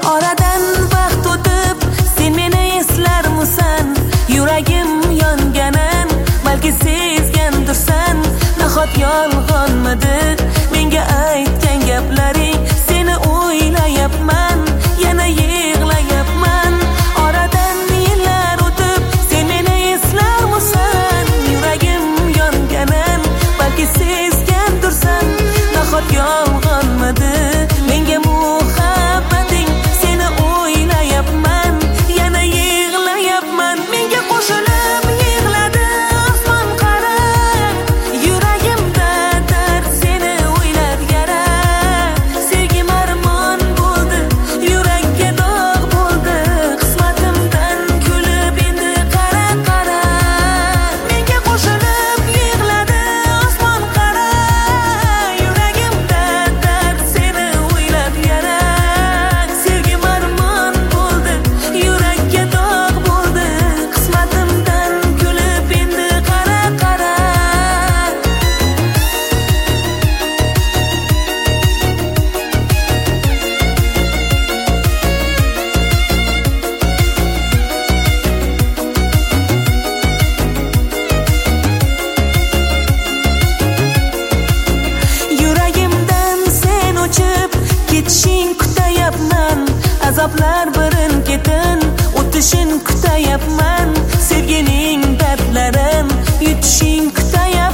Oradan vaqt o'tib sen meni eslarmisan? Yuragim yonganin balki sezgandirsan. Nahot yolg'onmidi menga aytgan gaplaring? Seni o'ylayapman, yana yig'layapman. Oradan yillar o'tib sen meni eslarmisan? Yuragim yonganin balki sezgandirsan. Nahot yolg'onmidi menga muhabbating? Seni o'ylayapman, yana yig'layapman. Menga qo'shilib yig'ladi osmon qara. Yuragimda dard seni o'ylab yara. Sevgim armon bo'ldi, yurakka dog' bo'ldi. Qismatimdan kulib endi qara qara. Menga qo'shilib yig'ladi osmon qara. Yuragimda dard seni o'ylab yara. Sevgim armon bo'ldi, yurakka dog' bo'ldi. Qismatimdan kulib endi qara qara. Yuragimdan sen o'chib ketishing kutayapman. Azoblar birin ketin o'tishing kutayapman. Sevgining dardlarin yutishing kutayapman.